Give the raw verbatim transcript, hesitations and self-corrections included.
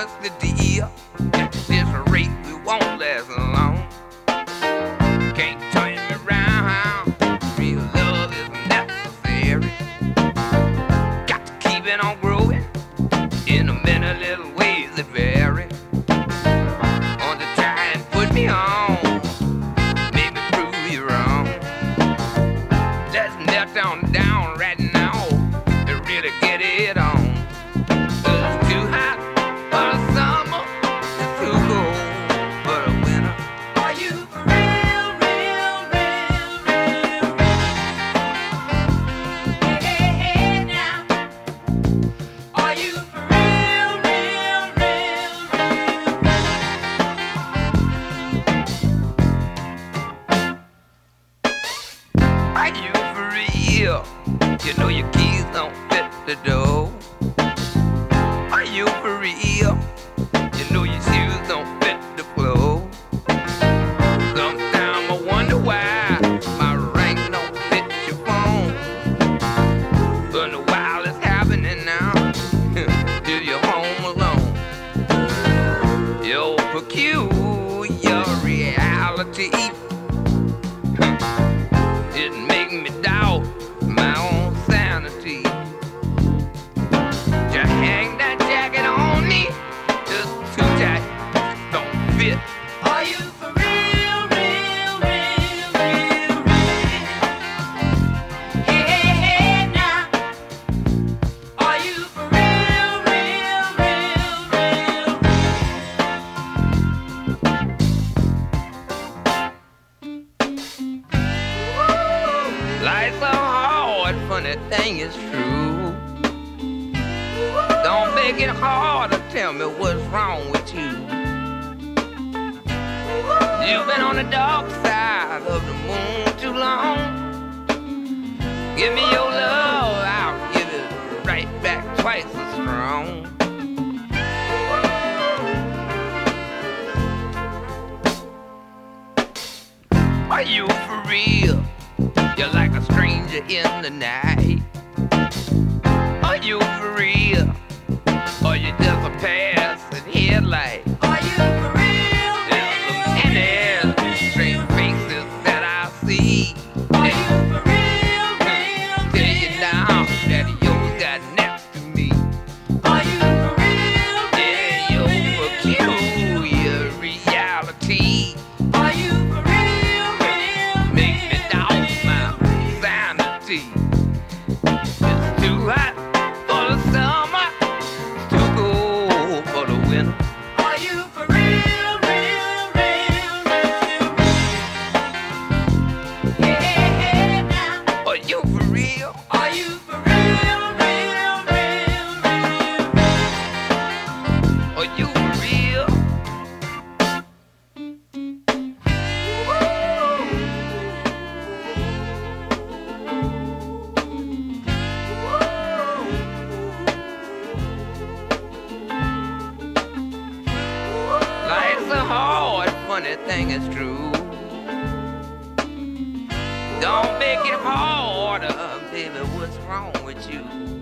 what's the deal? At this rate, we won't last long. Can't turn me around. Real love is necessary. Got to keep it on growing in a many little ways that vary. Want to try and put me on, make me prove you wrong. Let's melt on down right now and really get it on. It's too hot for the summer, it's too cold for the winter. Are you for real, real, real, real, real? Hey, hey, hey now. Are you for real, real, real, real? Are you for real? You know your keys don't fit the door. Are you for real? You know your shoes don't fit the floor. Sometimes I wonder why my ring don't fit your phone. Wonder why it's happening now. Till you're home alone. Your peculiar reality, it make me doubt my own sanity. Just hang that jacket on me, just too tight, don't fit. Are you for real, real, real, real, real? Hey, hey, hey now. Are you for real, real, real, real, real? Life's so hard, funny thing is true. Don't make it hard to tell me what's wrong with you. You've been on the dark side of the moon too long. Give me your love, I'll give it right back twice as strong. Are you for real? You're like a stranger in the night. Are you for real? Or you just a passing headlight? Are you for real? There's so many strange faces that I see. Are you for real, real, tell you now that yours got next to me. Are you for real, yeah, your peculiar reality. Are you for real, real, make me doubt my sanity. It's too hot for the summer, too cold for the winter. Are you for real, real, real, real? Yeah, yeah, now. Are you for real? Are you for real, real, real, real? Are you for real? Life's a hard, funny thing is true. Don't make it harder, baby, what's wrong with you?